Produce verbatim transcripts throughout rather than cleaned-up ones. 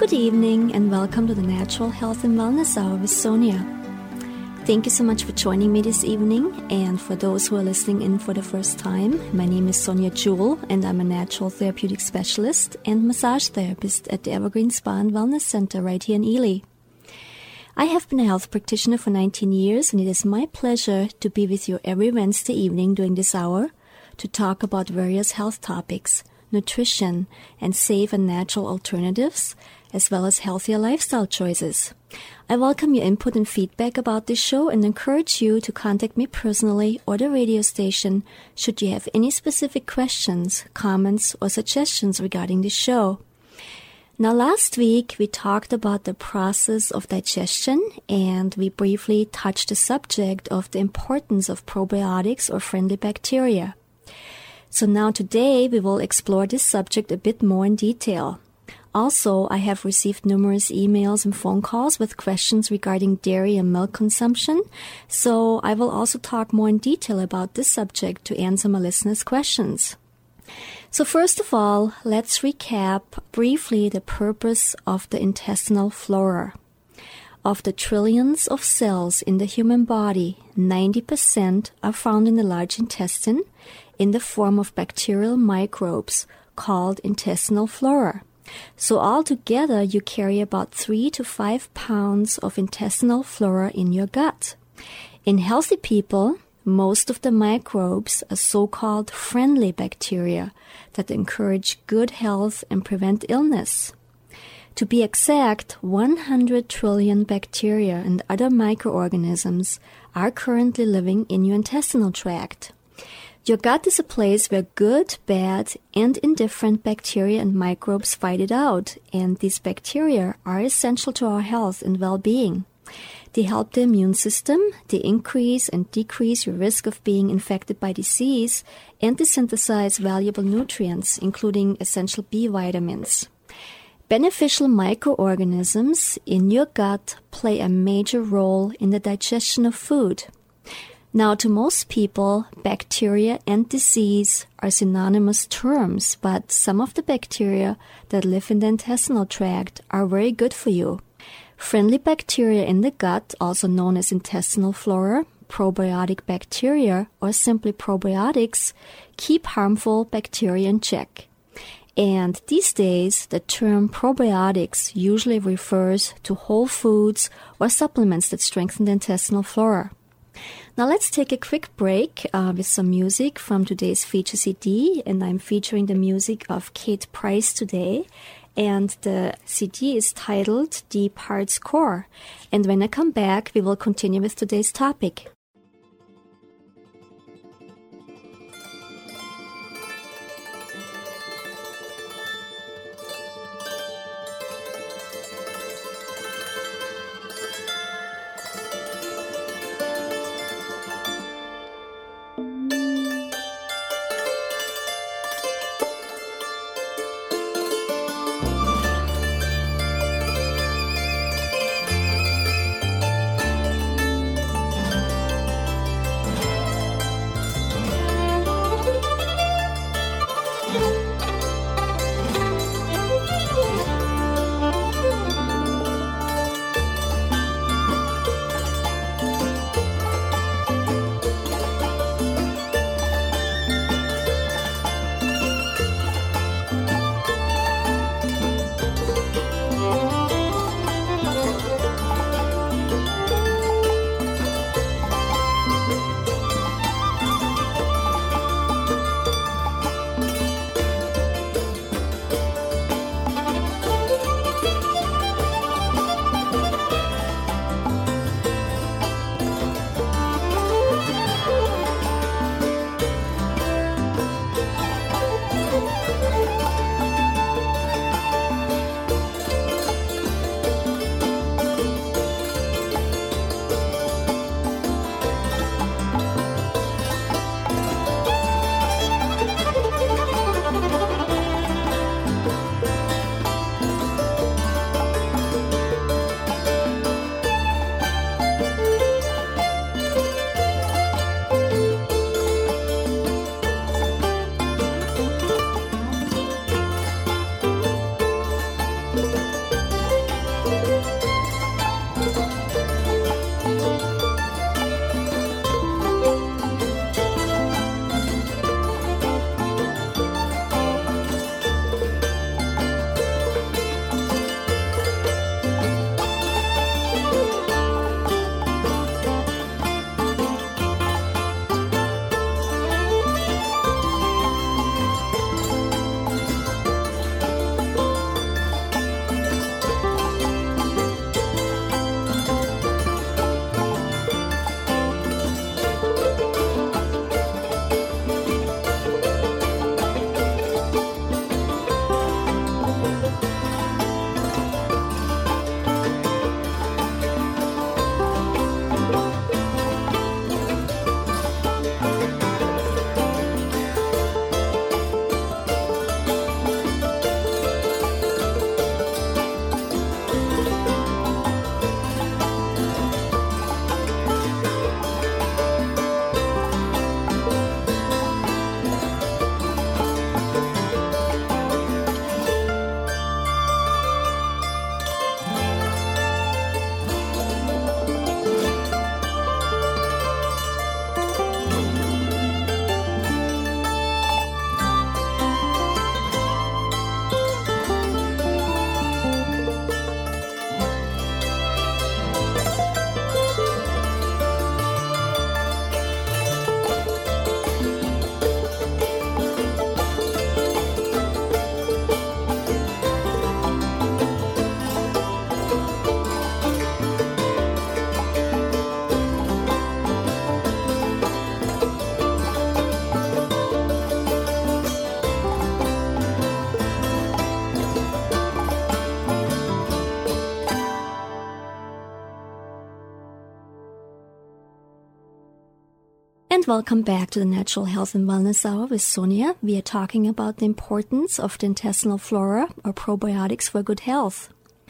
Good evening and welcome to the Natural Health and Wellness Hour with Sonia. Thank you so much for joining me this evening, and for those who are listening in for the first time, my name is Sonia Jewell and I'm a natural therapeutic specialist and massage therapist at the Evergreen Spa and Wellness Center right here in Ely. I have been a health practitioner for nineteen years, and it is my pleasure to be with you every Wednesday evening during this hour to talk about various health topics, nutrition, and safe and natural alternatives, as well as healthier lifestyle choices. I welcome your input and feedback about this show and encourage you to contact me personally or the radio station should you have any specific questions, comments, or suggestions regarding this show. Now, last week we talked about the process of digestion, and we briefly touched the subject of the importance of probiotics or friendly bacteria. So now today we will explore this subject a bit more in detail. Also, I have received numerous emails and phone calls with questions regarding dairy and milk consumption, so I will also talk more in detail about this subject to answer my listeners' questions. So first of all, let's recap briefly the purpose of the intestinal flora. Of the trillions of cells in the human body, ninety percent are found in the large intestine in the form of bacterial microbes called intestinal flora. So altogether, you carry about three to five pounds of intestinal flora in your gut. In healthy people, most of the microbes are so-called friendly bacteria that encourage good health and prevent illness. To be exact, one hundred trillion bacteria and other microorganisms are currently living in your intestinal tract. Your gut is a place where good, bad, and indifferent bacteria and microbes fight it out, and these bacteria are essential to our health and well-being. They help the immune system, they increase and decrease your risk of being infected by disease, and they synthesize valuable nutrients, including essential B vitamins. Beneficial microorganisms in your gut play a major role in the digestion of food. Now, to most people, bacteria and disease are synonymous terms, but some of the bacteria that live in the intestinal tract are very good for you. Friendly bacteria in the gut, also known as intestinal flora, probiotic bacteria, or simply probiotics, keep harmful bacteria in check. And these days, the term probiotics usually refers to whole foods or supplements that strengthen the intestinal flora. Now let's take a quick break uh, with some music from today's feature C D, and I'm featuring the music of Kate Price today, and the C D is titled Deep Heart's Core. And when I come back, we will continue with today's topic. welcome back to the Natural Health and Wellness Hour with Sonia. We are talking about the importance of the intestinal flora or probiotics for good health.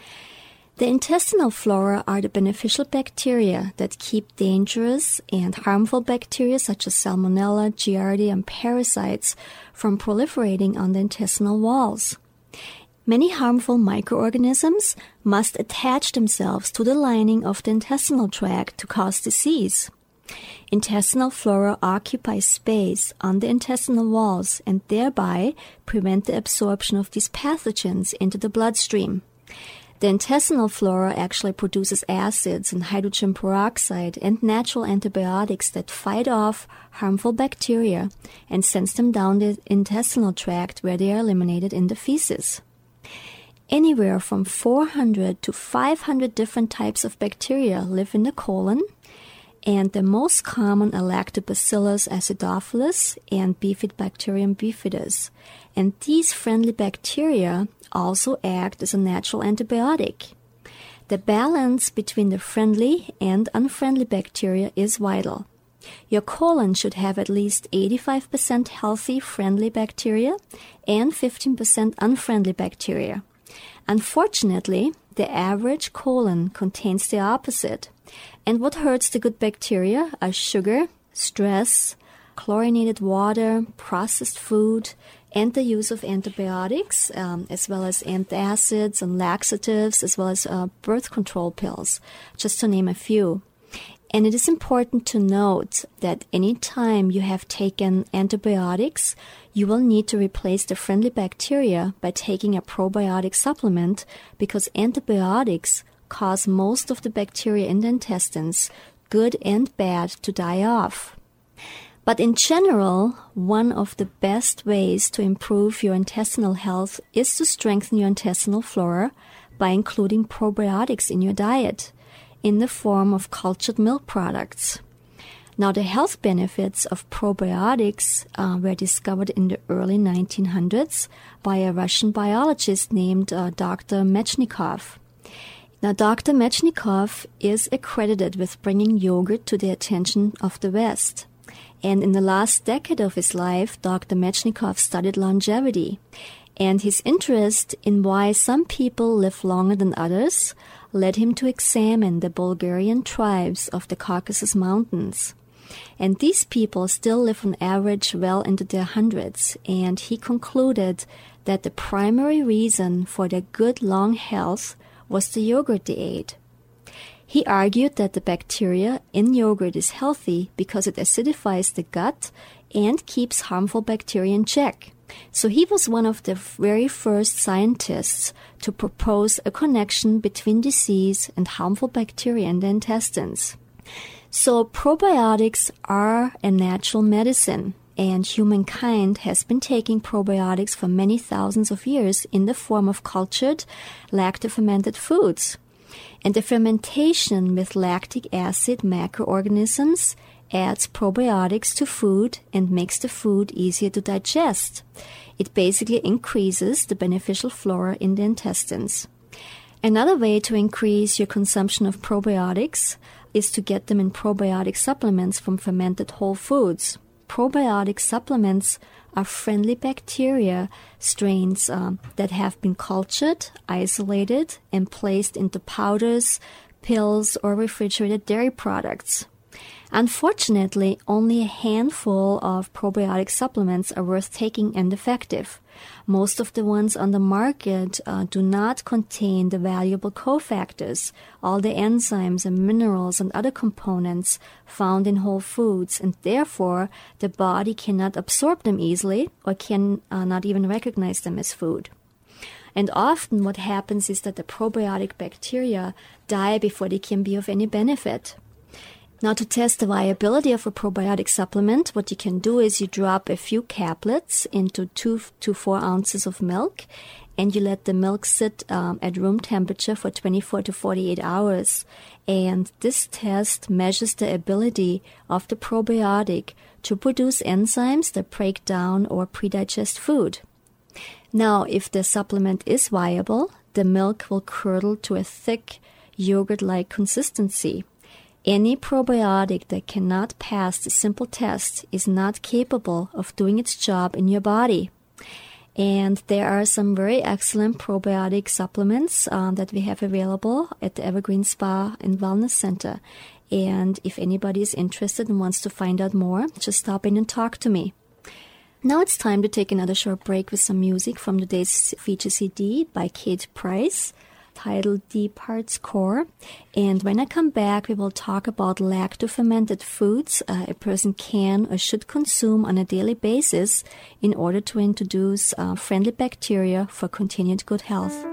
The intestinal flora are the beneficial bacteria that keep dangerous and harmful bacteria such as Salmonella, Giardia, and parasites from proliferating on the intestinal walls. Many harmful microorganisms must attach themselves to the lining of the intestinal tract to cause disease. Intestinal flora occupy space on the intestinal walls and thereby prevent the absorption of these pathogens into the bloodstream. The intestinal flora actually produces acids and hydrogen peroxide and natural antibiotics that fight off harmful bacteria and sends them down the intestinal tract where they are eliminated in the feces. Anywhere from four hundred to five hundred different types of bacteria live in the colon, and the most common are Lactobacillus acidophilus and Bifidobacterium bifidus. And these friendly bacteria also act as a natural antibiotic. The balance between the friendly and unfriendly bacteria is vital. Your colon should have at least eighty-five percent healthy friendly bacteria and fifteen percent unfriendly bacteria. Unfortunately, the average colon contains the opposite. And what hurts the good bacteria are sugar, stress, chlorinated water, processed food, and the use of antibiotics, um, as well as antacids and laxatives, as well as uh, birth control pills, just to name a few. And it is important to note that any time you have taken antibiotics, you will need to replace the friendly bacteria by taking a probiotic supplement because antibiotics cause most of the bacteria in the intestines, good and bad, to die off. But in general, one of the best ways to improve your intestinal health is to strengthen your intestinal flora by including probiotics in your diet in the form of cultured milk products. Now, the health benefits of probiotics uh, were discovered in the early nineteen hundreds by a Russian biologist named uh, Doctor Mechnikov. Now, Doctor Mechnikov is accredited with bringing yogurt to the attention of the West. And in the last decade of his life, Doctor Mechnikov studied longevity. And his interest in why some people live longer than others led him to examine the Bulgarian tribes of the Caucasus Mountains. And these people still live on average well into their hundreds. And he concluded that the primary reason for their good long health was the yogurt they ate. He argued that the bacteria in yogurt is healthy because it acidifies the gut and keeps harmful bacteria in check. So he was one of the very first scientists to propose a connection between disease and harmful bacteria in the intestines. So probiotics are a natural medicine, and humankind has been taking probiotics for many thousands of years in the form of cultured, lacto-fermented foods. And the fermentation with lactic acid macroorganisms adds probiotics to food and makes the food easier to digest. It basically increases the beneficial flora in the intestines. Another way to increase your consumption of probiotics is to get them in probiotic supplements from fermented whole foods. Probiotic supplements are friendly bacteria strains um, that have been cultured, isolated, and placed into powders, pills, or refrigerated dairy products. Unfortunately, only a handful of probiotic supplements are worth taking and effective. Most of the ones on the market uh, do not contain the valuable cofactors, all the enzymes and minerals and other components found in whole foods, and therefore the body cannot absorb them easily or can uh, not even recognize them as food. And often what happens is that the probiotic bacteria die before they can be of any benefit. Now, to test the viability of a probiotic supplement, what you can do is you drop a few caplets into two to four ounces of milk, and you let the milk sit um, at room temperature for twenty-four to forty-eight hours. And this test measures the ability of the probiotic to produce enzymes that break down or predigest food. Now, if the supplement is viable, the milk will curdle to a thick yogurt-like consistency. Any probiotic that cannot pass the simple test is not capable of doing its job in your body. And there are some very excellent probiotic supplements um, that we have available at the Evergreen Spa and Wellness Center. And if anybody is interested and wants to find out more, just stop in and talk to me. Now it's time to take another short break with some music from today's feature C D by Kate Price, titled Deep Heart's Core. And when I come back, we will talk about lacto-fermented foods uh, a person can or should consume on a daily basis in order to introduce uh, friendly bacteria for continued good health.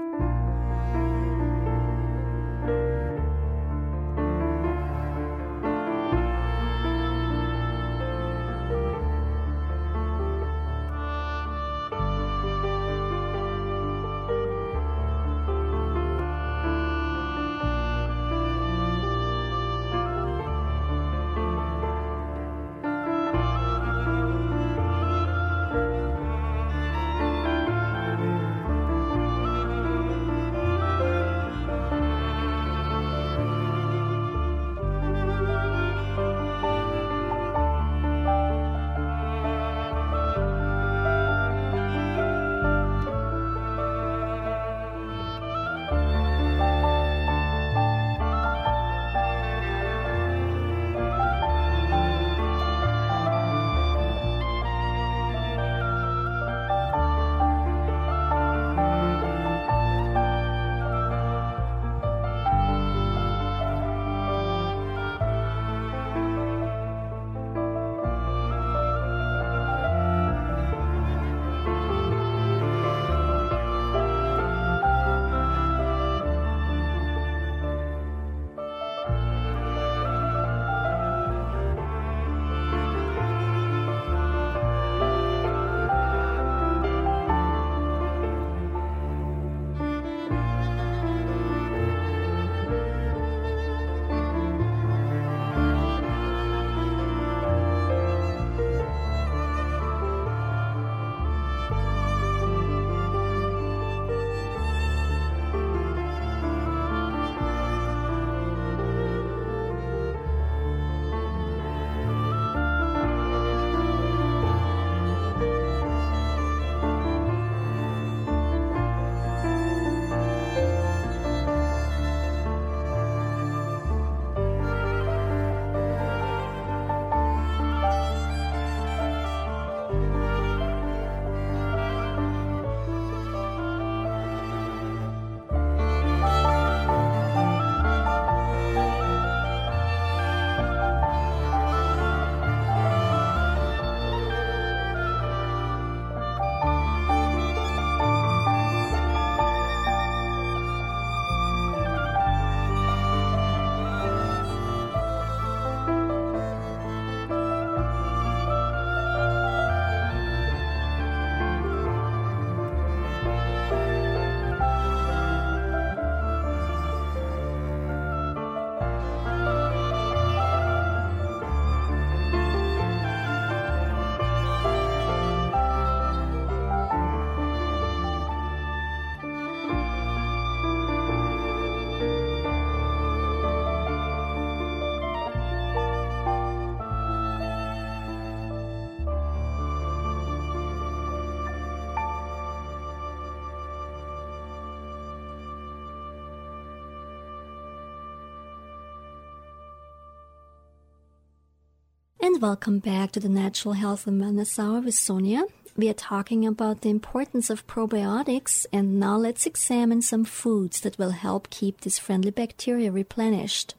And welcome back to the Natural Health and Wellness Hour with Sonia. We are talking about the importance of probiotics, and now let's examine some foods that will help keep this friendly bacteria replenished.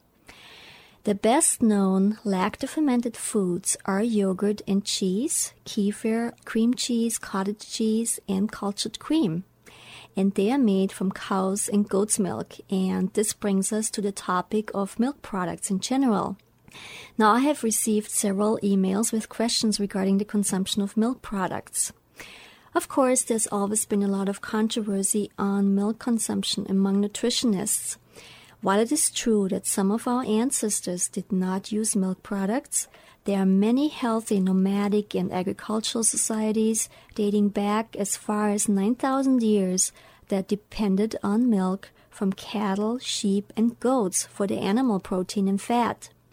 The best known lacto-fermented foods are yogurt and cheese, kefir, cream cheese, cottage cheese, and cultured cream. And they are made from cows and goat's milk, and this brings us to the topic of milk products in general. Now, I have received several emails with questions regarding the consumption of milk products. Of course, there's always been a lot of controversy on milk consumption among nutritionists. While it is true that some of our ancestors did not use milk products, there are many healthy nomadic and agricultural societies dating back as far as nine thousand years that depended on milk from cattle, sheep, and goats for the animal protein and fat.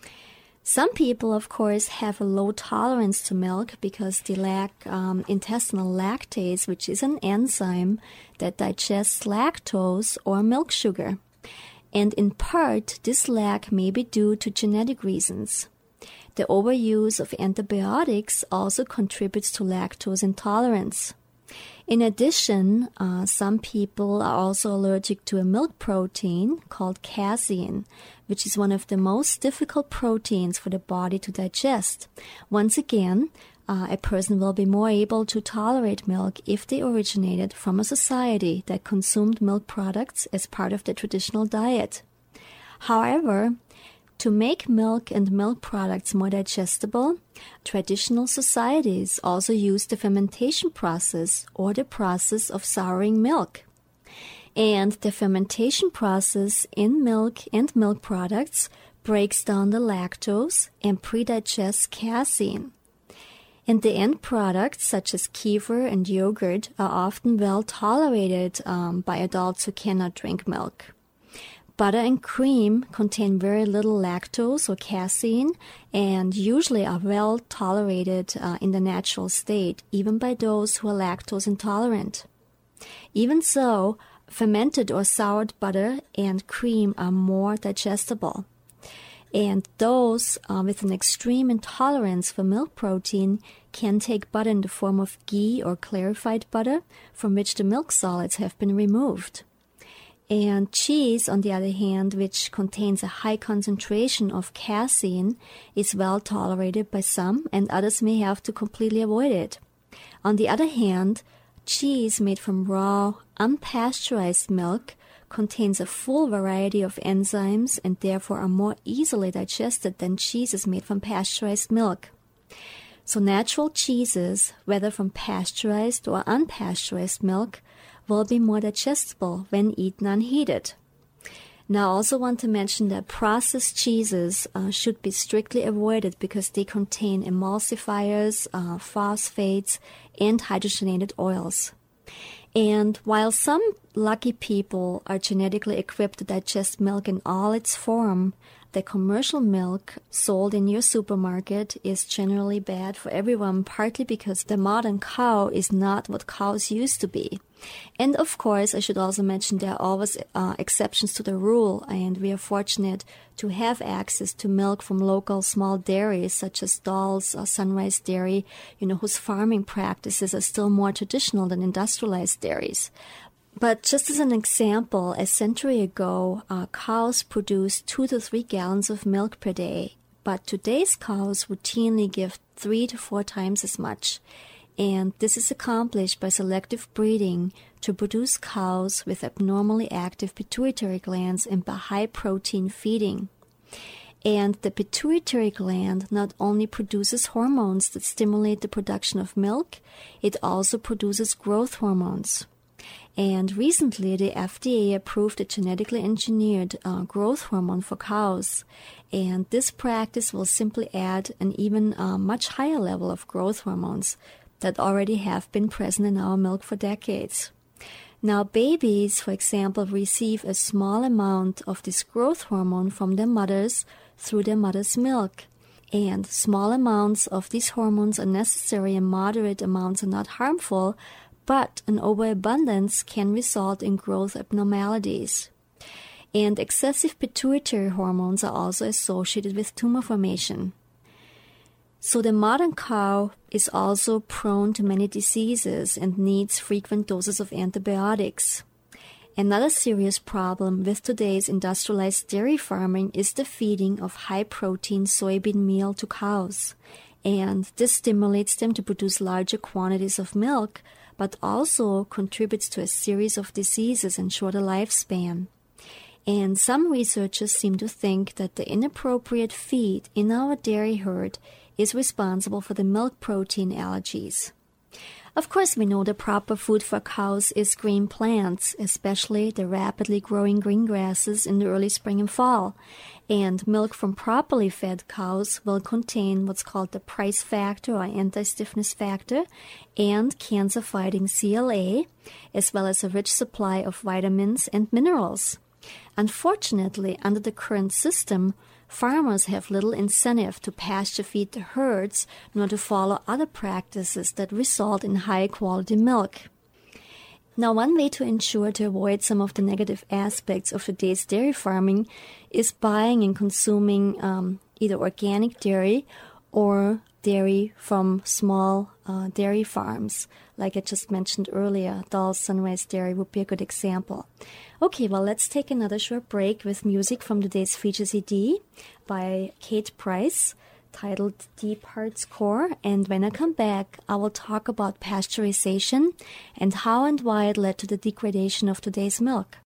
Some people, of course, have a low tolerance to milk because they lack um, intestinal lactase, which is an enzyme that digests lactose or milk sugar. And in part, this lack may be due to genetic reasons. The overuse of antibiotics also contributes to lactose intolerance. In addition, uh, some people are also allergic to a milk protein called casein, which is one of the most difficult proteins for the body to digest. Once again, uh, a person will be more able to tolerate milk if they originated from a society that consumed milk products as part of their traditional diet. However, to make milk and milk products more digestible, traditional societies also use the fermentation process or the process of souring milk. And the fermentation process in milk and milk products breaks down the lactose and pre-digests casein. And the end products, such as kefir and yogurt, are often well tolerated um, by adults who cannot drink milk. Butter and cream contain very little lactose or casein and usually are well tolerated uh, in the natural state, even by those who are lactose intolerant. Even so, fermented or soured butter and cream are more digestible. And those uh, with an extreme intolerance for milk protein can take butter in the form of ghee or clarified butter from which the milk solids have been removed. And cheese, on the other hand, which contains a high concentration of casein, is well tolerated by some, and others may have to completely avoid it. On the other hand, cheese made from raw, unpasteurized milk contains a full variety of enzymes and therefore are more easily digested than cheeses made from pasteurized milk. So natural cheeses, whether from pasteurized or unpasteurized milk, will be more digestible when eaten unheated. Now, I also want to mention that processed cheeses uh, should be strictly avoided because they contain emulsifiers, uh, phosphates, and hydrogenated oils. And while some lucky people are genetically equipped to digest milk in all its form, the commercial milk sold in your supermarket is generally bad for everyone, partly because the modern cow is not what cows used to be. And of course, I should also mention there are always uh, exceptions to the rule, and we are fortunate to have access to milk from local small dairies such as Dahl's or Sunrise Dairy, you know, whose farming practices are still more traditional than industrialized dairies. But just as an example, a century ago, uh, cows produced two to three gallons of milk per day, but today's cows routinely give three to four times as much. And this is accomplished by selective breeding to produce cows with abnormally active pituitary glands and by high-protein feeding. And the pituitary gland not only produces hormones that stimulate the production of milk, it also produces growth hormones. And recently, the F D A approved a genetically engineered uh, growth hormone for cows. And this practice will simply add an even uh, much higher level of growth hormones that already have been present in our milk for decades. Now, babies, for example, receive a small amount of this growth hormone from their mothers through their mother's milk. And small amounts of these hormones are necessary and moderate amounts are not harmful, but an overabundance can result in growth abnormalities. And excessive pituitary hormones are also associated with tumor formation. So the modern cow is also prone to many diseases and needs frequent doses of antibiotics. Another serious problem with today's industrialized dairy farming is the feeding of high-protein soybean meal to cows. And this stimulates them to produce larger quantities of milk, but also contributes to a series of diseases and shorter lifespan. And some researchers seem to think that the inappropriate feed in our dairy herd is responsible for the milk protein allergies. Of course, we know the proper food for cows is green plants, especially the rapidly growing green grasses in the early spring and fall. And milk from properly fed cows will contain what's called the Price factor or anti-stiffness factor and cancer-fighting C L A, as well as a rich supply of vitamins and minerals. Unfortunately, under the current system, farmers have little incentive to pasture feed the herds nor to follow other practices that result in high-quality milk. Now, one way to ensure to avoid some of the negative aspects of today's dairy farming is buying and consuming um, either organic dairy or dairy from small uh, dairy farms. Like I just mentioned earlier, Dall's Sunrise Dairy would be a good example. Okay, well, let's take another short break with music from today's feature C D by Kate Price, titled Deep Heart's Core. And when I come back, I will talk about pasteurization and how and why it led to the degradation of today's milk.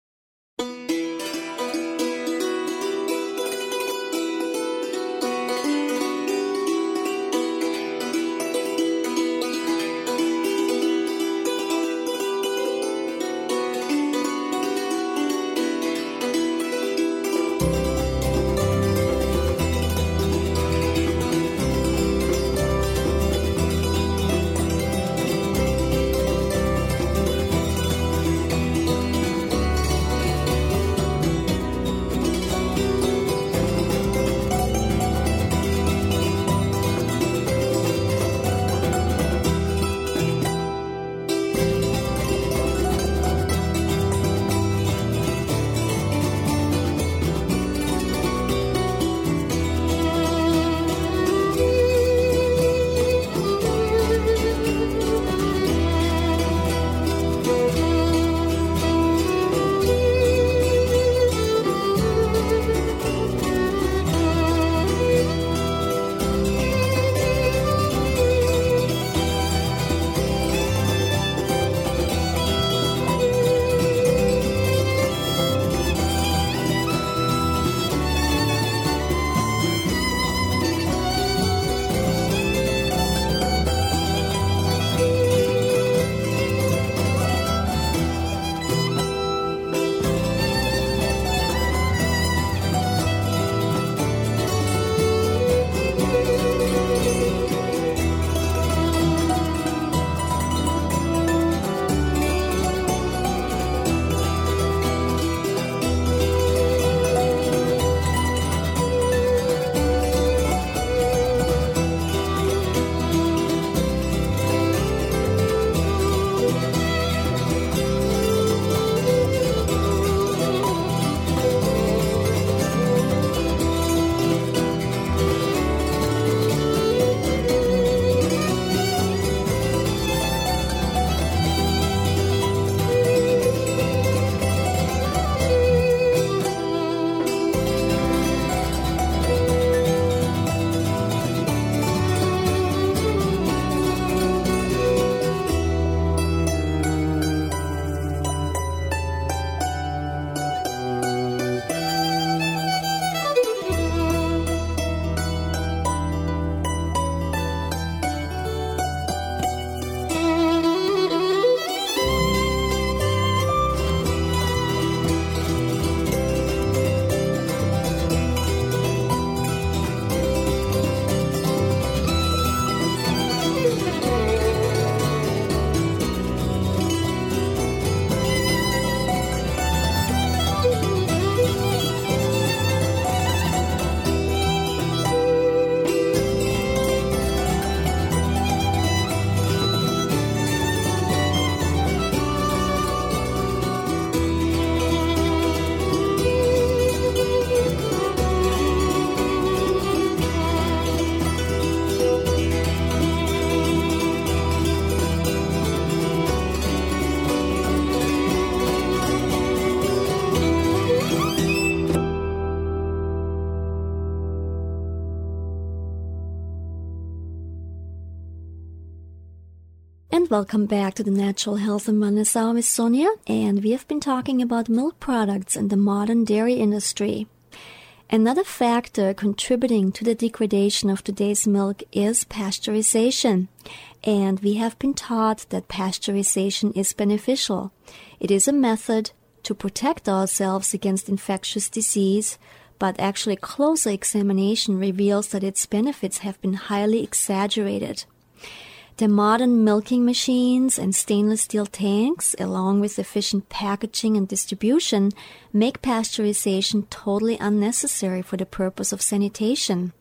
And welcome back to the Natural Health and Wellness Hour with Sonia, and we have been talking about milk products in the modern dairy industry. Another factor contributing to the degradation of today's milk is pasteurization, and we have been taught that pasteurization is beneficial. It is a method to protect ourselves against infectious disease, but actually closer examination reveals that its benefits have been highly exaggerated. The modern milking machines and stainless steel tanks, along with efficient packaging and distribution, make pasteurization totally unnecessary for the purpose of sanitation.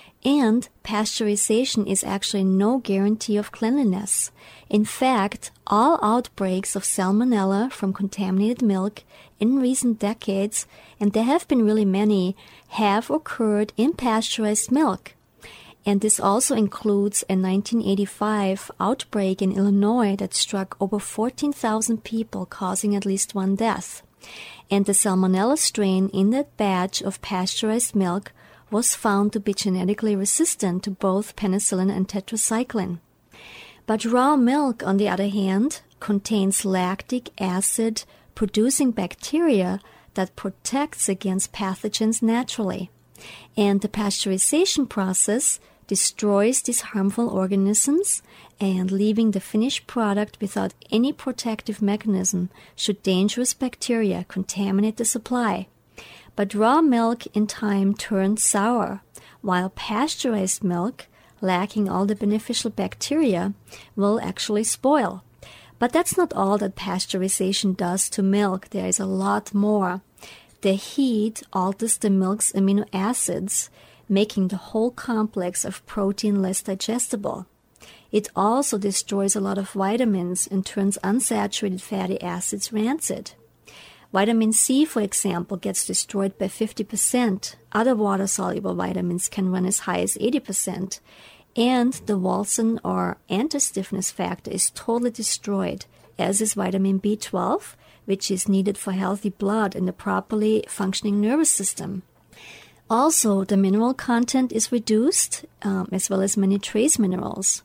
And pasteurization is actually no guarantee of cleanliness. In fact, all outbreaks of salmonella from contaminated milk in recent decades, and there have been really many, have occurred in pasteurized milk. And this also includes a nineteen eighty-five outbreak in Illinois that struck over fourteen thousand people, causing at least one death. And the salmonella strain in that batch of pasteurized milk was found to be genetically resistant to both penicillin and tetracycline. But raw milk, on the other hand, contains lactic acid producing bacteria that protects against pathogens naturally. And the pasteurization process destroys these harmful organisms, and leaving the finished product without any protective mechanism should dangerous bacteria contaminate the supply. But raw milk in time turns sour, while pasteurized milk, lacking all the beneficial bacteria, will actually spoil. But that's not all that pasteurization does to milk. There is a lot more. The heat alters the milk's amino acids, making the whole complex of protein less digestible. It also destroys a lot of vitamins and turns unsaturated fatty acids rancid. Vitamin C, for example, gets destroyed by fifty percent. Other water-soluble vitamins can run as high as eighty percent. And the Walson or anti-stiffness factor is totally destroyed, as is vitamin B twelve, which is needed for healthy blood and a properly functioning nervous system. Also, the mineral content is reduced, um, as well as many trace minerals.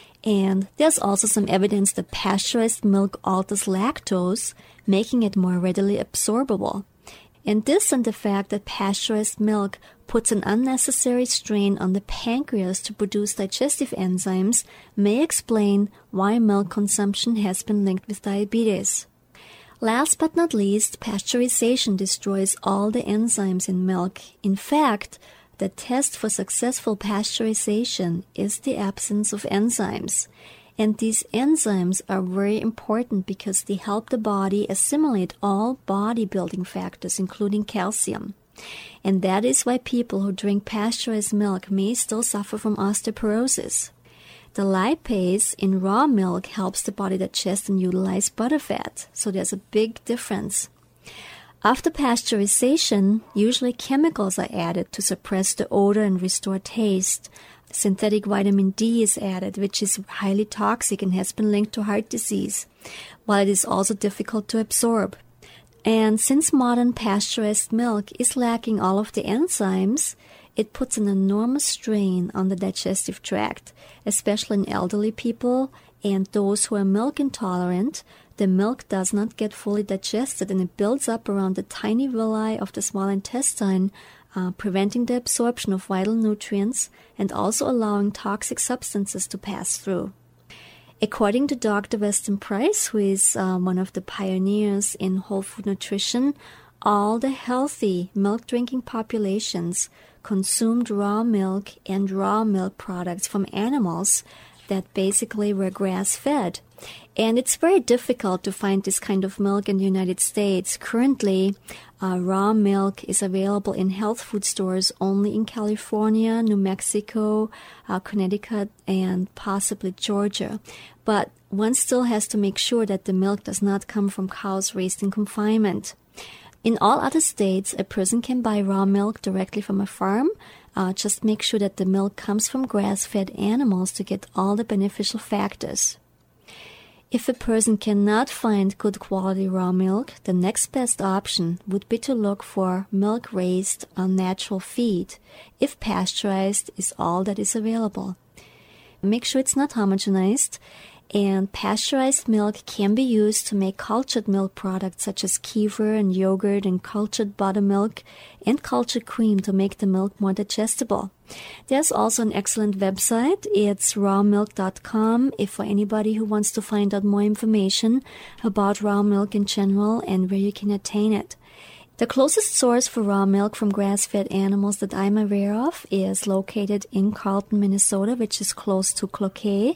And there's also some evidence that pasteurized milk alters lactose, making it more readily absorbable. And this and the fact that pasteurized milk puts an unnecessary strain on the pancreas to produce digestive enzymes may explain why milk consumption has been linked with diabetes. Last but not least, pasteurization destroys all the enzymes in milk. In fact, the test for successful pasteurization is the absence of enzymes. And these enzymes are very important because they help the body assimilate all bodybuilding factors, including calcium. And that is why people who drink pasteurized milk may still suffer from osteoporosis. The lipase in raw milk helps the body digest and utilize butterfat, so there's a big difference. After pasteurization, usually chemicals are added to suppress the odor and restore taste. Synthetic vitamin D is added, which is highly toxic and has been linked to heart disease, while it is also difficult to absorb. And since modern pasteurized milk is lacking all of the enzymes, it puts an enormous strain on the digestive tract, especially in elderly people and those who are milk intolerant. The milk does not get fully digested and it builds up around the tiny villi of the small intestine, uh, preventing the absorption of vital nutrients and also allowing toxic substances to pass through. According to Doctor Weston Price, who is uh, one of the pioneers in whole food nutrition, all the healthy milk-drinking populations consumed raw milk and raw milk products from animals that basically were grass-fed. And it's very difficult to find this kind of milk in the United States. Currently, uh, raw milk is available in health food stores only in California, New Mexico, uh, Connecticut, and possibly Georgia. But one still has to make sure that the milk does not come from cows raised in confinement. In all other states, a person can buy raw milk directly from a farm. Uh, just make sure that the milk comes from grass-fed animals to get all the beneficial factors. If a person cannot find good quality raw milk, the next best option would be to look for milk raised on natural feed, if pasteurized is all that is available. Make sure it's not homogenized, and pasteurized milk can be used to make cultured milk products such as kefir and yogurt and cultured buttermilk and cultured cream to make the milk more digestible. There's also an excellent website. It's raw milk dot com if for anybody who wants to find out more information about raw milk in general and where you can attain it. The closest source for raw milk from grass-fed animals that I'm aware of is located in Carlton, Minnesota, which is close to Cloquet.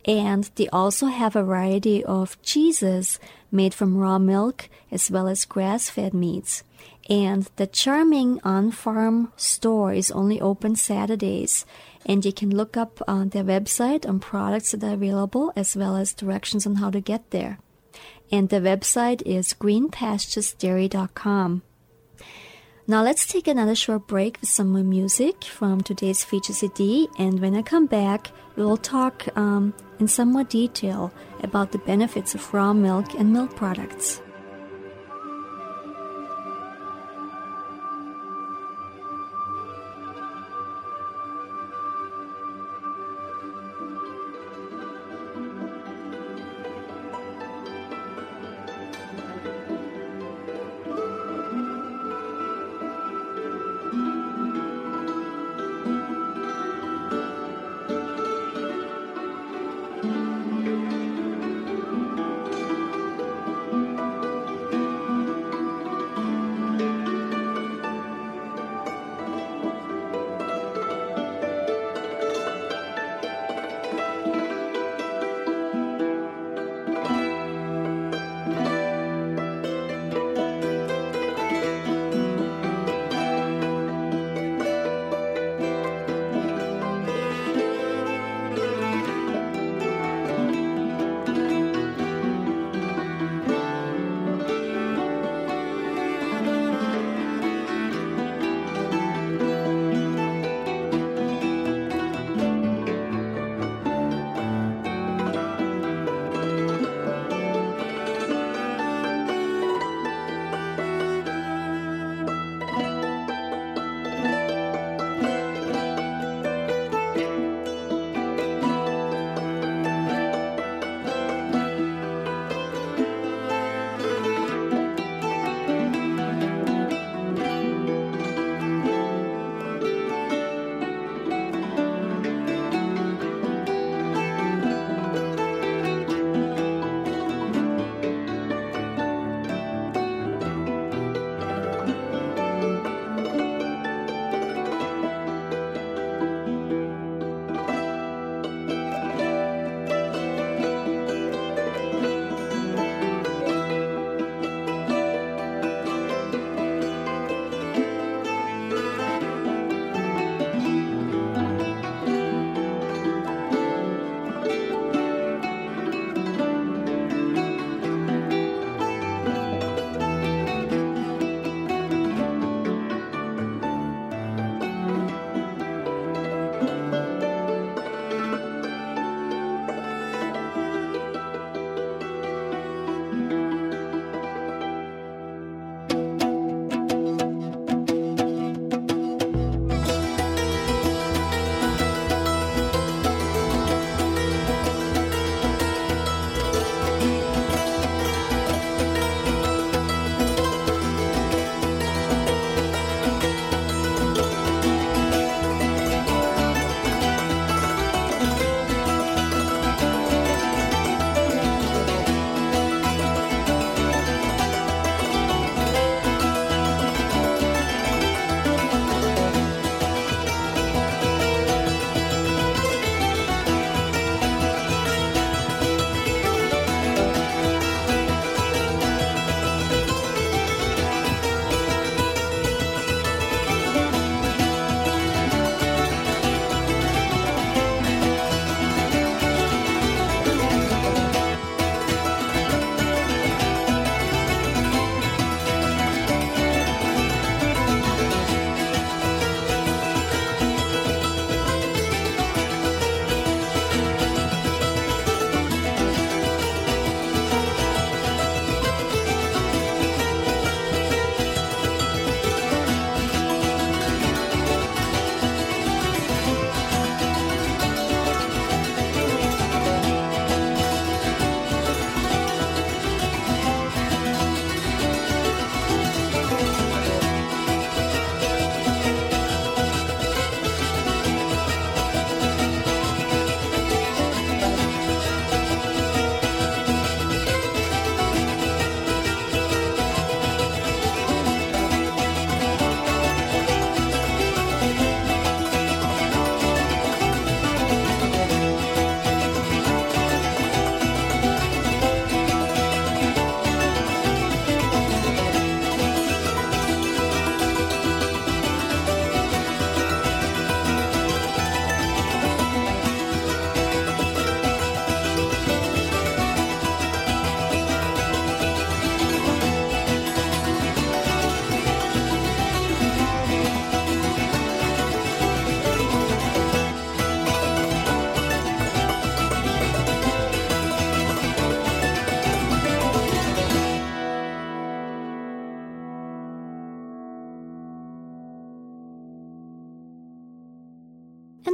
And they also have a variety of cheeses made from raw milk as well as grass-fed meats. And the charming on-farm store is only open Saturdays. And you can look up on their website on products that are available as well as directions on how to get there. And the website is green pastures dairy dot com. Now let's take another short break with some more music from today's feature C D, and when I come back, we'll talk um, in some more detail about the benefits of raw milk and milk products.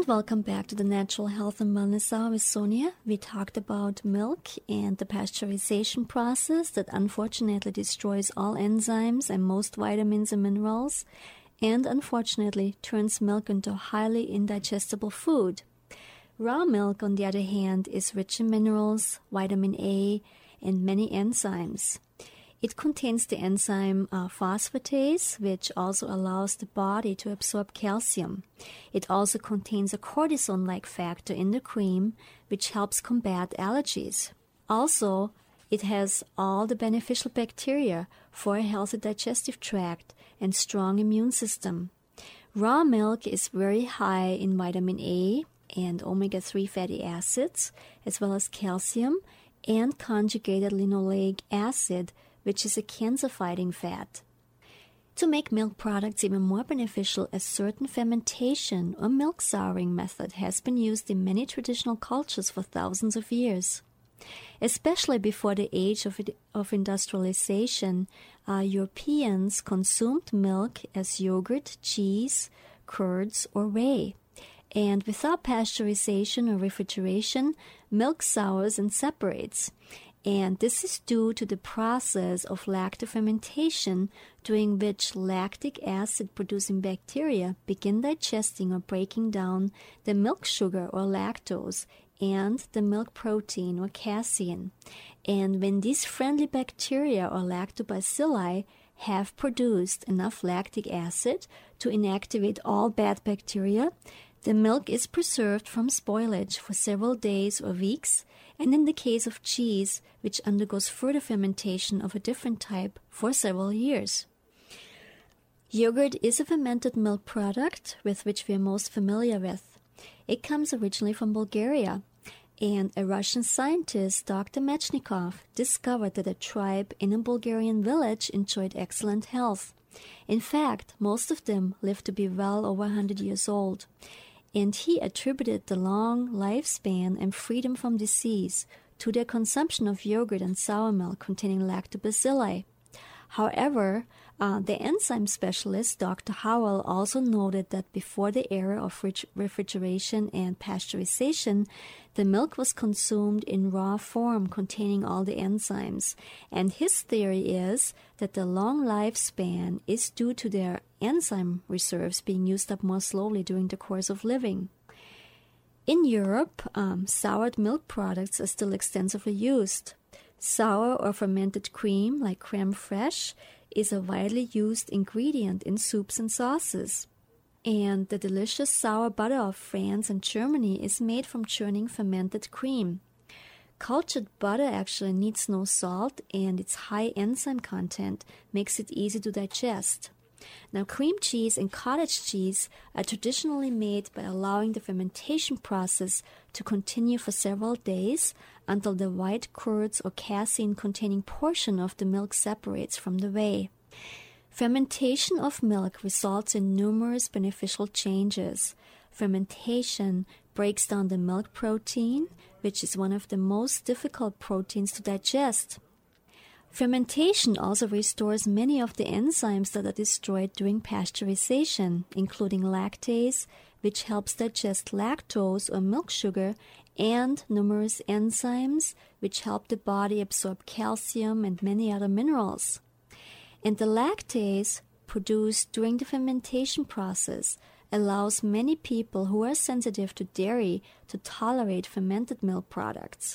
And welcome back to the Natural Health and Wellness Hour with Sonia. We talked about milk and the pasteurization process that unfortunately destroys all enzymes and most vitamins and minerals, and unfortunately turns milk into highly indigestible food. Raw milk, on the other hand, is rich in minerals, vitamin A, and many enzymes. It contains the enzyme uh, phosphatase, which also allows the body to absorb calcium. It also contains a cortisone-like factor in the cream, which helps combat allergies. Also, it has all the beneficial bacteria for a healthy digestive tract and strong immune system. Raw milk is very high in vitamin A and omega three fatty acids, as well as calcium and conjugated linoleic acid, which is a cancer-fighting fat. To make milk products even more beneficial, a certain fermentation or milk souring method has been used in many traditional cultures for thousands of years. Especially before the age of, of industrialization, uh, Europeans consumed milk as yogurt, cheese, curds, or whey. And without pasteurization or refrigeration, milk sours and separates. And this is due to the process of lactofermentation, during which lactic acid-producing bacteria begin digesting or breaking down the milk sugar or lactose and the milk protein or casein. And when these friendly bacteria or lactobacilli have produced enough lactic acid to inactivate all bad bacteria, the milk is preserved from spoilage for several days or weeks, and in the case of cheese, which undergoes further fermentation of a different type for several years. Yogurt is a fermented milk product with which we are most familiar with. It comes originally from Bulgaria, and a Russian scientist, Doctor Mechnikov, discovered that a tribe in a Bulgarian village enjoyed excellent health. In fact, most of them lived to be well over one hundred years old. And he attributed the long lifespan and freedom from disease to their consumption of yogurt and sour milk containing lactobacilli. However, uh, the enzyme specialist, Doctor Howell, also noted that before the era of reg- refrigeration and pasteurization, the milk was consumed in raw form containing all the enzymes. And his theory is that the long lifespan is due to their enzyme reserves being used up more slowly during the course of living. In Europe, um, soured milk products are still extensively used. Sour or fermented cream, like crème fraîche, is a widely used ingredient in soups and sauces. And the delicious sour butter of France and Germany is made from churning fermented cream. Cultured butter actually needs no salt, and its high enzyme content makes it easy to digest. Now, cream cheese and cottage cheese are traditionally made by allowing the fermentation process to continue for several days until the white curds or casein-containing portion of the milk separates from the whey. Fermentation of milk results in numerous beneficial changes. Fermentation breaks down the milk protein, which is one of the most difficult proteins to digest. Fermentation also restores many of the enzymes that are destroyed during pasteurization, including lactase, which helps digest lactose or milk sugar, and numerous enzymes, which help the body absorb calcium and many other minerals. And the lactase produced during the fermentation process allows many people who are sensitive to dairy to tolerate fermented milk products.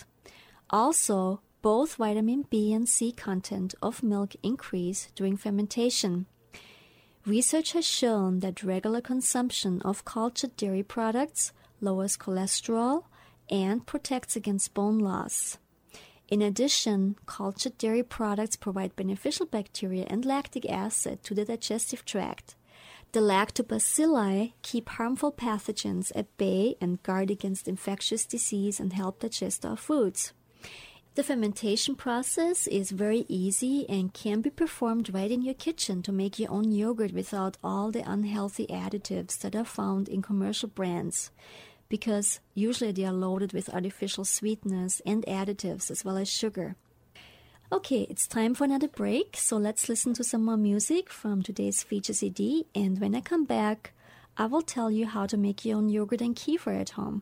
Also, both vitamin B and C content of milk increase during fermentation. Research has shown that regular consumption of cultured dairy products lowers cholesterol and protects against bone loss. In addition, cultured dairy products provide beneficial bacteria and lactic acid to the digestive tract. The lactobacilli keep harmful pathogens at bay and guard against infectious disease and help digest our foods. The fermentation process is very easy and can be performed right in your kitchen to make your own yogurt without all the unhealthy additives that are found in commercial brands, because usually they are loaded with artificial sweeteners and additives as well as sugar. Okay, it's time for another break, so let's listen to some more music from today's feature C D, and when I come back, I will tell you how to make your own yogurt and kefir at home.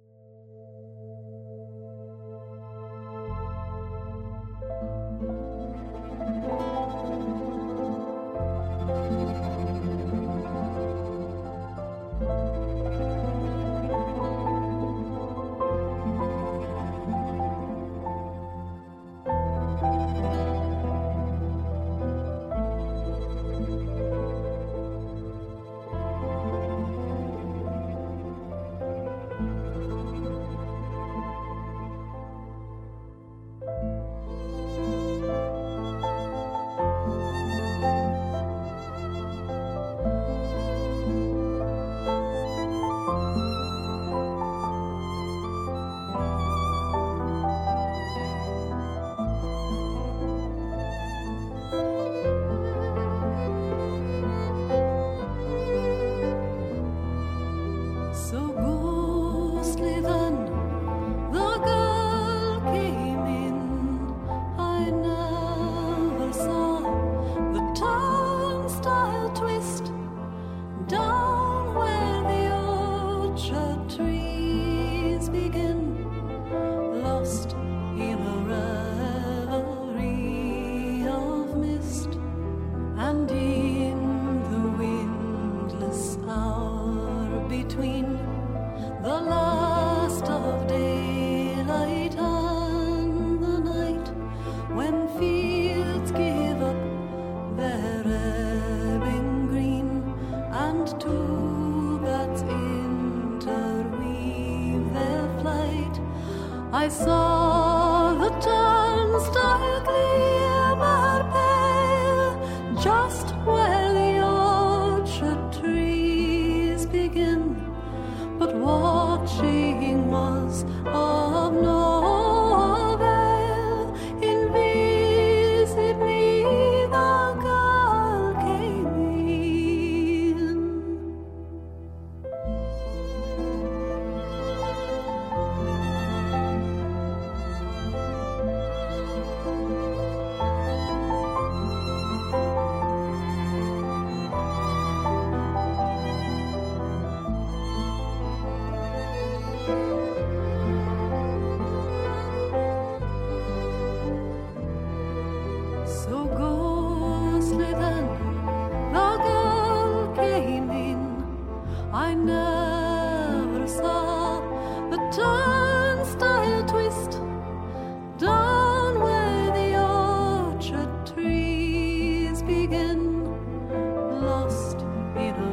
I saw the turnstile glimmer pale, just where the orchard trees begin. But watching was of no avail. Invisibly the girl came in. So ghostly then the girl came in. I never saw the turnstile twist down where the orchard trees begin, lost in a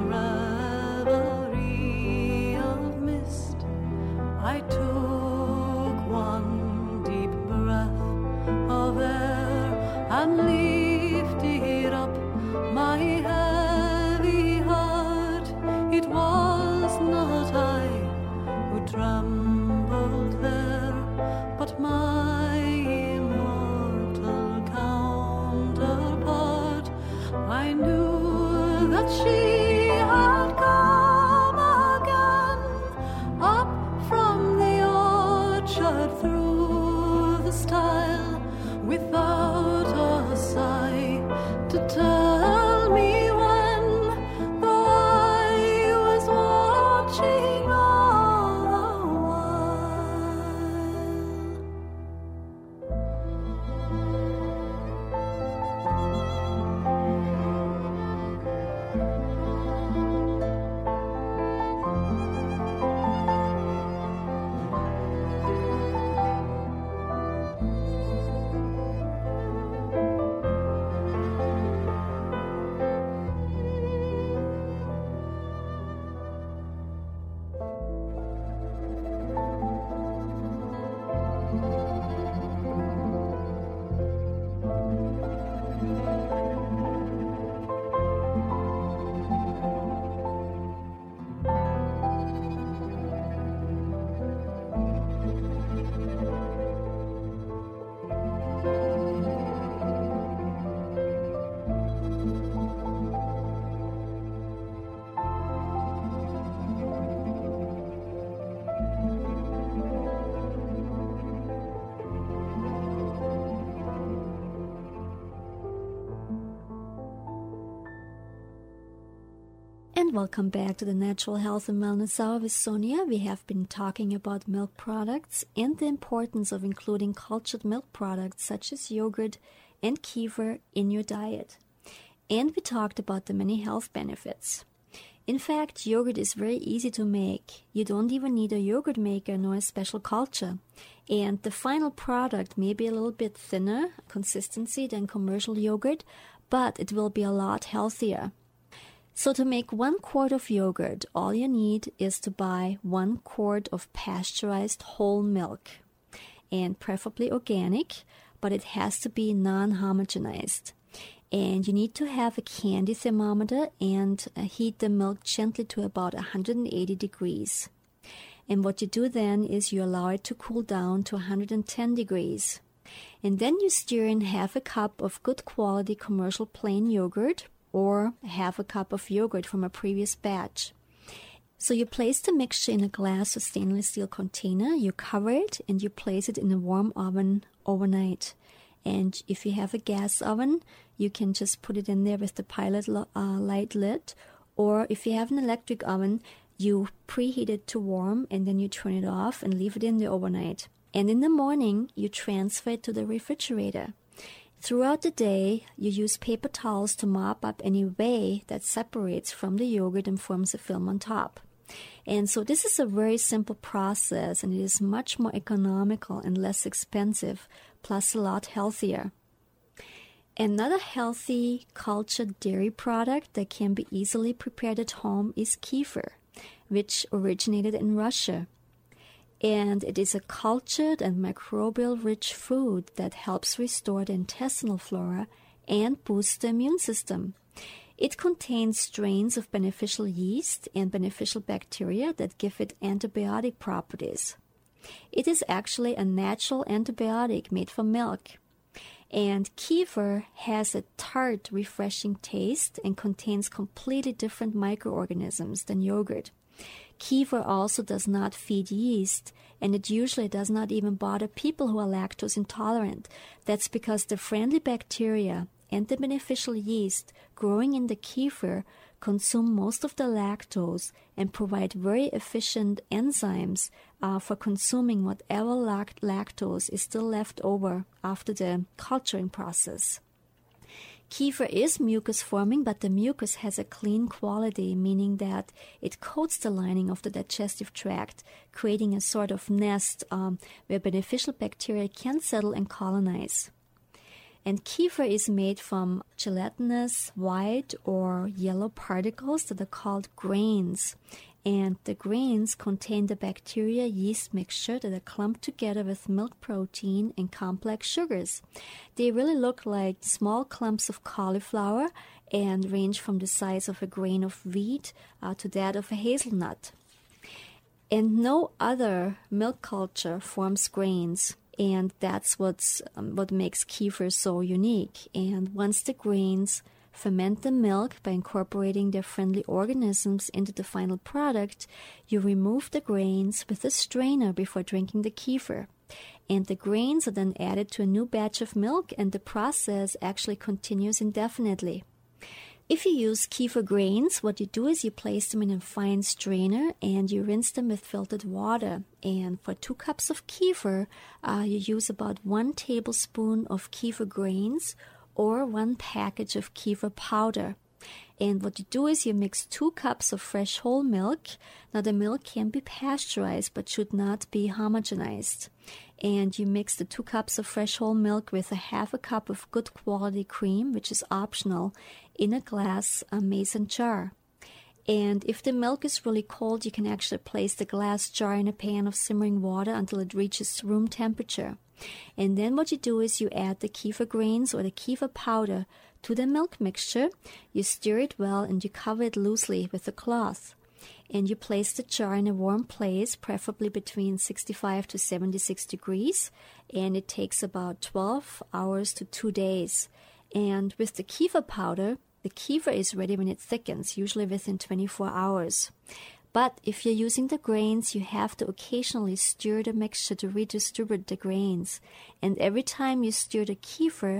reverie of mist. I took one deep breath of air and lifted up my heavy heart. It was not I who trembled there, but my immortal counterpart. I knew that she had come again, up from the orchard through the stile, without a sigh to tell me when, though I was watching all the while. and welcome back to the Natural Health and Wellness Hour with Sonia. We have been talking about milk products and the importance of including cultured milk products such as yogurt and kefir in your diet. And we talked about the many health benefits. In fact, yogurt is very easy to make. You don't even need a yogurt maker nor a special culture. And the final product may be a little bit thinner consistency than commercial yogurt, but it will be a lot healthier. So to make one quart of yogurt, all you need is to buy one quart of pasteurized whole milk, and preferably organic, but it has to be non-homogenized. And you need to have a candy thermometer and uh, heat the milk gently to about one hundred eighty degrees. And what you do then is you allow it to cool down to one hundred ten degrees. And then you stir in half a cup of good quality commercial plain yogurt or half a cup of yogurt from a previous batch. So you place the mixture in a glass or stainless steel container, you cover it, and you place it in a warm oven overnight. And if you have a gas oven, you can just put it in there with the pilot uh, light lid. Or if you have an electric oven, you preheat it to warm and then you turn it off and leave it in there overnight. And in the morning, you transfer it to the refrigerator. Throughout the day, you use paper towels to mop up any whey that separates from the yogurt and forms a film on top. And so this is a very simple process, and it is much more economical and less expensive, plus a lot healthier. Another healthy cultured dairy product that can be easily prepared at home is kefir, which originated in Russia. And it is a cultured and microbial-rich food that helps restore the intestinal flora and boost the immune system. It contains strains of beneficial yeast and beneficial bacteria that give it antibiotic properties. It is actually a natural antibiotic made from milk. And kefir has a tart, refreshing taste and contains completely different microorganisms than yogurt. Kefir also does not feed yeast, and it usually does not even bother people who are lactose intolerant. That's because the friendly bacteria and the beneficial yeast growing in the kefir consume most of the lactose and provide very efficient enzymes uh, for consuming whatever lact- lactose is still left over after the culturing process. Kefir is mucus forming, but the mucus has a clean quality, meaning that it coats the lining of the digestive tract, creating a sort of nest um, where beneficial bacteria can settle and colonize. And kefir is made from gelatinous white or yellow particles that are called grains. And the grains contain the bacteria yeast mixture that are clumped together with milk protein and complex sugars. They really look like small clumps of cauliflower and range from the size of a grain of wheat uh, to that of a hazelnut. And no other milk culture forms grains. And that's what's um, what makes kefir so unique. And once the grains ferment the milk by incorporating their friendly organisms into the final product, you remove the grains with a strainer before drinking the kefir. And the grains are then added to a new batch of milk, and the process actually continues indefinitely. If you use kefir grains, what you do is you place them in a fine strainer and you rinse them with filtered water. And for two cups of kefir, uh, you use about one tablespoon of kefir grains or one package of kefir powder. And what you do is you mix two cups of fresh whole milk. Now the milk can be pasteurized but should not be homogenized. And you mix the two cups of fresh whole milk with a half a cup of good quality cream, which is optional, in a glass a mason jar. And if the milk is really cold, you can actually place the glass jar in a pan of simmering water until it reaches room temperature. And then what you do is you add the kefir grains or the kefir powder to the milk mixture. You stir it well and you cover it loosely with a cloth. And you place the jar in a warm place, preferably between sixty-five to seventy-six degrees. And it takes about twelve hours to two days. And with the kefir powder, the kefir is ready when it thickens, usually within twenty-four hours. But if you're using the grains, you have to occasionally stir the mixture to redistribute the grains. And every time you stir the kefir,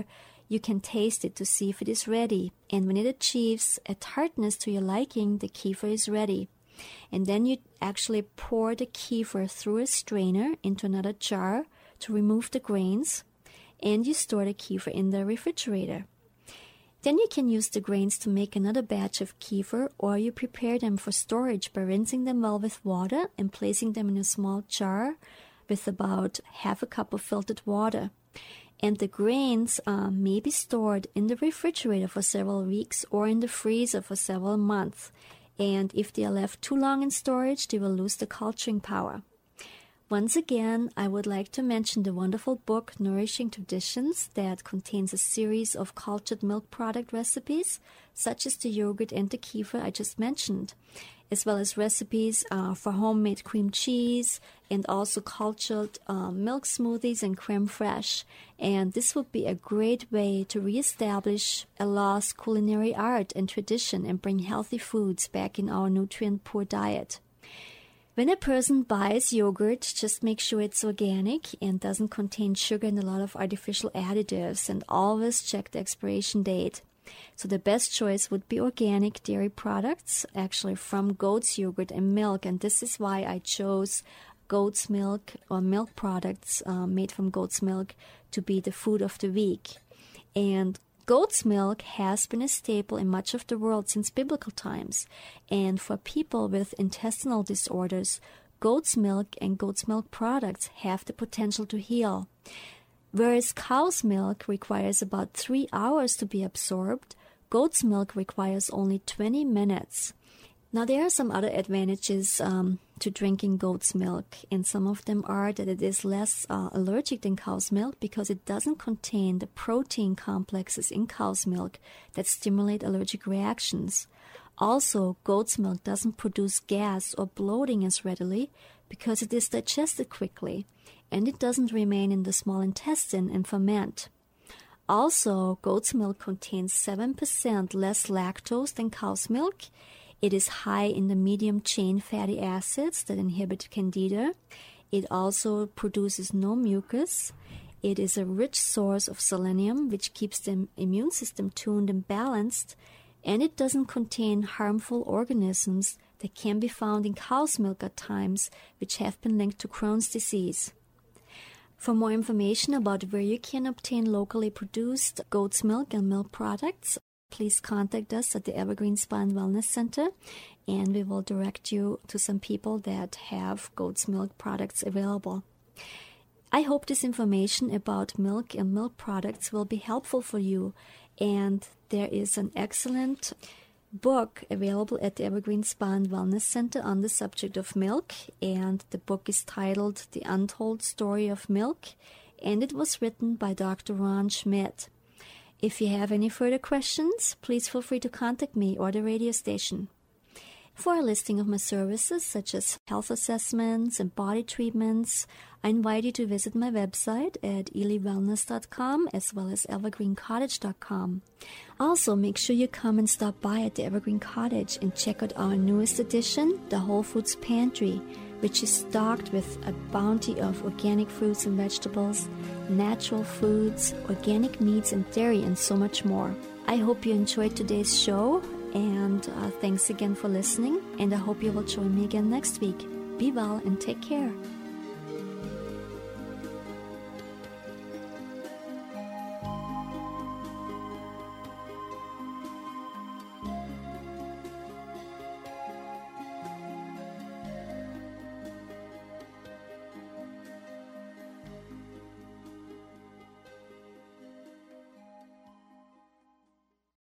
you can taste it to see if it is ready. And when it achieves a tartness to your liking, the kefir is ready. And then you actually pour the kefir through a strainer into another jar to remove the grains, and you store the kefir in the refrigerator. Then you can use the grains to make another batch of kefir, or you prepare them for storage by rinsing them well with water and placing them in a small jar with about half a cup of filtered water. And the grains uh, may be stored in the refrigerator for several weeks or in the freezer for several months. And if they are left too long in storage, they will lose the culturing power. Once again, I would like to mention the wonderful book Nourishing Traditions that contains a series of cultured milk product recipes, such as the yogurt and the kefir I just mentioned, as well as recipes uh, for homemade cream cheese and also cultured uh, milk smoothies and creme fraiche. And this would be a great way to reestablish a lost culinary art and tradition and bring healthy foods back in our nutrient-poor diet. When a person buys yogurt, just make sure it's organic and doesn't contain sugar and a lot of artificial additives, and always check the expiration date. So the best choice would be organic dairy products, actually from goat's yogurt and milk, and this is why I chose goat's milk or milk products uh, made from goat's milk to be the food of the week. And goat's milk has been a staple in much of the world since biblical times, and for people with intestinal disorders, goat's milk and goat's milk products have the potential to heal. Whereas cow's milk requires about three hours to be absorbed, goat's milk requires only twenty minutes. Now, there are some other advantages um, to drinking goat's milk, and some of them are that it is less uh, allergic than cow's milk because it doesn't contain the protein complexes in cow's milk that stimulate allergic reactions. Also, goat's milk doesn't produce gas or bloating as readily because it is digested quickly, and it doesn't remain in the small intestine and ferment. Also, goat's milk contains seven percent less lactose than cow's milk. It is high in the medium-chain fatty acids that inhibit candida. It also produces no mucus. It is a rich source of selenium, which keeps the immune system tuned and balanced. And it doesn't contain harmful organisms that can be found in cow's milk at times, which have been linked to Crohn's disease. For more information about where you can obtain locally produced goat's milk and milk products, please contact us at the Evergreen Spa and Wellness Center, and we will direct you to some people that have goat's milk products available. I hope this information about milk and milk products will be helpful for you, and there is an excellent book available at the Evergreen Spa and Wellness Center on the subject of milk, and the book is titled The Untold Story of Milk, and it was written by Doctor Ron Schmidt. If you have any further questions, please feel free to contact me or the radio station. For a listing of my services, such as health assessments and body treatments, I invite you to visit my website at ely wellness dot com as well as evergreen cottage dot com. Also, make sure you come and stop by at the Evergreen Cottage and check out our newest addition, the Whole Foods Pantry, which is stocked with a bounty of organic fruits and vegetables, natural foods, organic meats and dairy, and so much more. I hope you enjoyed today's show, and uh, thanks again for listening, and I hope you will join me again next week. Be well and take care.